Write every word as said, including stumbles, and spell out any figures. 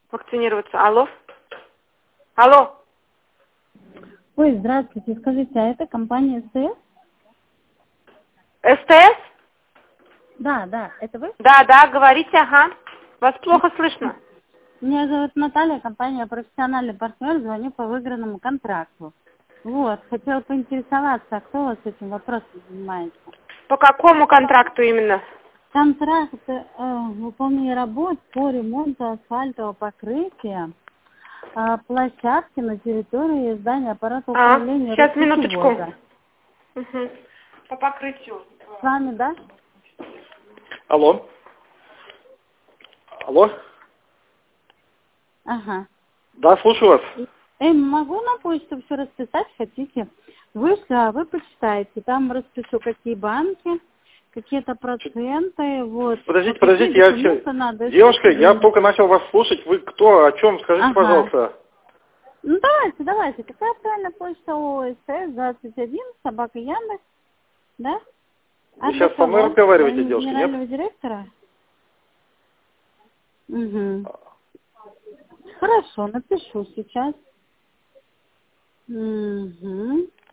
вакцинироваться. Алло? Алло? Ой, здравствуйте, скажите, а это компания СТС? СТС? Да, да, это вы? Да, да, говорите, ага. Вас плохо слышно. Меня зовут Наталья, компания «Профессиональный партнер», звоню по выигранному контракту. Вот, хотела поинтересоваться, а кто у вас этим вопросом занимается? По какому контракту именно? Контракт э, выполнения работ по ремонту асфальтового покрытия э, площадки на территории здания аппарата А, управления сейчас, минуточку. Россельхоза. Угу. По покрытию. С вами, да? Алло. Алло. Ага. Да, слушаю вас. Эй, могу на почту все расписать, хотите? Вышли, а вы почитаете. Там распишу, какие банки, какие-то проценты, вот. Подождите, Какие подождите, я документы все... надо. Девушка, я М. только начал вас слушать. Вы кто, о чем? Скажите, Ага. пожалуйста. Ну, давайте, давайте. Какая правильная почта ОСС двадцать один, собака Яндекс, да? Вы А для сейчас со мной кого? разговариваете, Для девушка, нет? генерального директора? Угу. Хорошо, напишу сейчас. Угу.